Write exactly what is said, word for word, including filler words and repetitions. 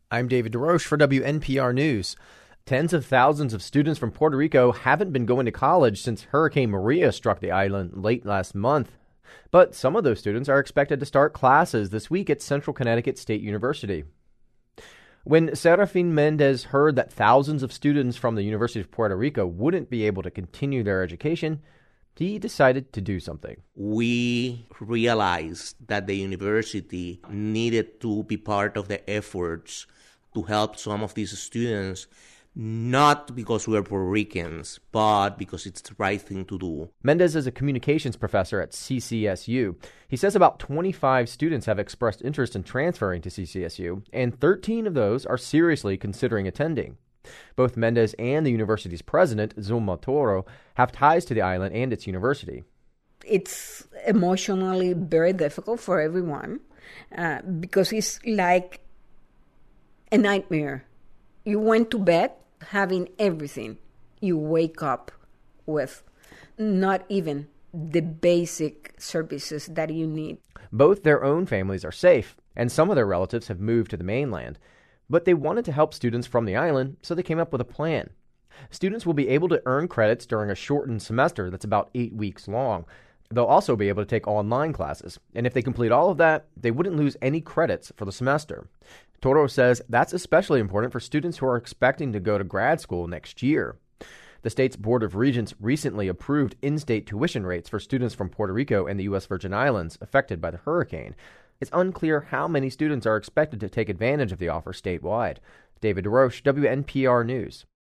I'm David DeRoche for W N P R News. Tens of thousands of students from Puerto Rico haven't been going to college since Hurricane Maria struck the island late last month. But some of those students are expected to start classes this week at Central Connecticut State University. When Serafin Mendez heard that thousands of students from the University of Puerto Rico wouldn't be able to continue their education, he decided to do something. We realized that the university needed to be part of the efforts to help some of these students, not because we're Puerto Ricans, but because it's the right thing to do. Mendez is a communications professor at C C S U. He says about twenty-five students have expressed interest in transferring to C C S U, and thirteen of those are seriously considering attending. Both Mendez and the university's president, Zulma Toro, have ties to the island and its university. It's emotionally very difficult for everyone uh, because it's like a nightmare. You went to bed having everything. You wake up with not even the basic services that you need. Both their own families are safe, and some of their relatives have moved to the mainland. But they wanted to help students from the island, so they came up with a plan. Students will be able to earn credits during a shortened semester that's about eight weeks long. They'll also be able to take online classes, and if they complete all of that, they wouldn't lose any credits for the semester. Toro says that's especially important for students who are expecting to go to grad school next year. The state's Board of Regents recently approved in-state tuition rates for students from Puerto Rico and the U S Virgin Islands affected by the hurricane. It's unclear how many students are expected to take advantage of the offer statewide. David DeRoche, W N P R News.